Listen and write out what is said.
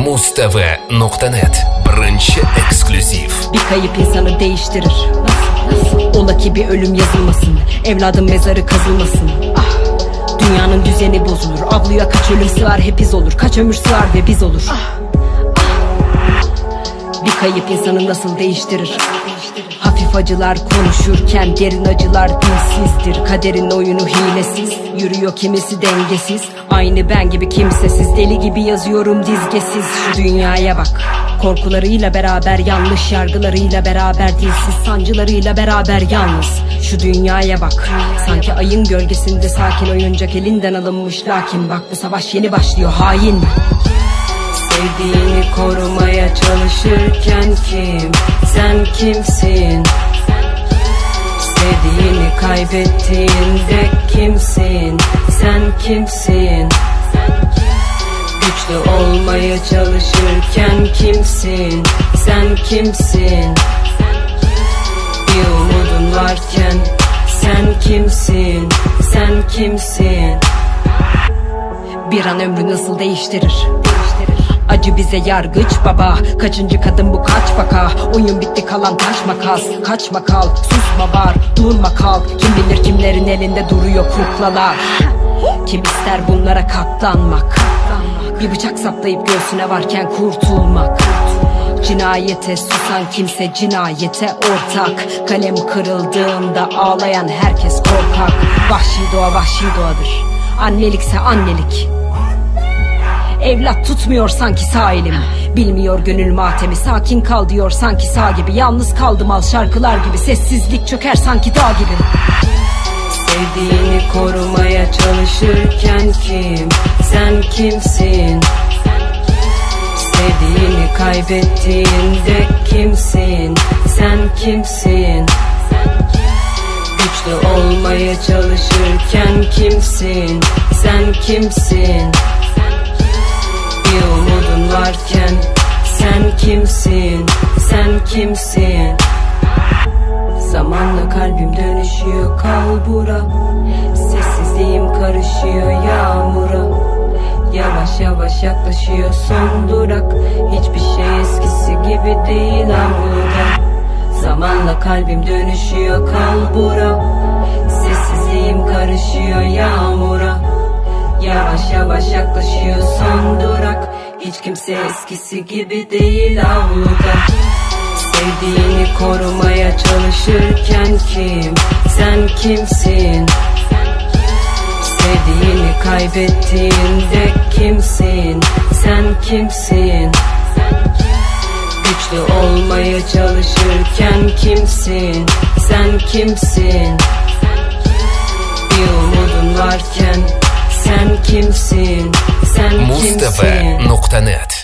Mustv.net birinchi ekskluziv. Bir kayıp insanı değiştirir. Ola ki bir ölüm yazılmasın, evladın mezarı kazılmasın. Dünyanın düzeni bozulur, avluya kaç ölüm sığar hep iz olur. Kaç ömür sığar ve biz olur. Bir kayıp insanı nasıl değiştirir? Hafif acılar konuşurken derin acılar dilsizdir. Kaderin oyunu hilesiz, yürüyor kimisi dengesiz. Aynı ben gibi kimsesiz, deli gibi yazıyorum dizgesiz. Şu dünyaya bak, korkularıyla beraber, yanlış yargılarıyla beraber, dilsiz sancılarıyla beraber yalnız. Şu dünyaya bak, sanki ayın gölgesinde sakin oyuncak elinden alınmış. Lakin bak bu savaş yeni başlıyor, hain. Sevdiğini korumaya çalışırken kim? Sen kimsin? Sevdiğini kaybettiğinde kimsin? Sen kimsin? Güçlü olmaya çalışırken kimsin? Sen kimsin? Bir umudun varken sen kimsin? Sen kimsin? Bir an ömrü nasıl değiştirir? Acı bize yargıç baba. Kaçıncı kadın bu, kaç vaka? Oyun bitti, kalan taş makas. Kaçma kal, susma var, durma kal. Kim bilir kimlerin elinde duruyor kuklalar. Kim ister bunlara katlanmak? Bir bıçak saplayıp göğsüne varken kurtulmak. Cinayete susan kimse cinayete ortak. Kalem kırıldığında ağlayan herkes korkak. Vahşi doğa vahşi doğadır, annelikse annelik. Evlat tutmuyor sanki sağ elim, bilmiyor gönül matemi. Sakin kal diyor sanki sağ gibi. Yalnız kaldım al şarkılar gibi. Sessizlik çöker sanki dağ gibi. Sevdiğini korumaya çalışırken kim? Sen kimsin? Sevdiğini kaybettiğinde kimsin? Sen kimsin? Güçlü olmaya çalışırken kimsin? Sen kimsin? Bir umudun varken sen kimsin? Sen kimsin? Zamanla kalbim dönüşüyor kalbura. Sessizliğim karışıyor yağmura. Yavaş yavaş yaklaşıyor son durak. Hiçbir şey eskisi gibi değil avluda. Zamanla kalbim dönüşüyor kalbura. Sessizliğim karışıyor yağmura. Yavaş yavaş yaklaşıyor son durak. Hiç kimse eskisi gibi değil avluda. Sevdiğini korumaya çalışırken kim? Sen kimsin? Sevdiğini kaybettiğinde kimsin? Sen kimsin? Güçlü olmaya çalışırken kimsin? Sen kimsin? Bir umudun varken sen kimsin? Sen kimsin? Mustv.net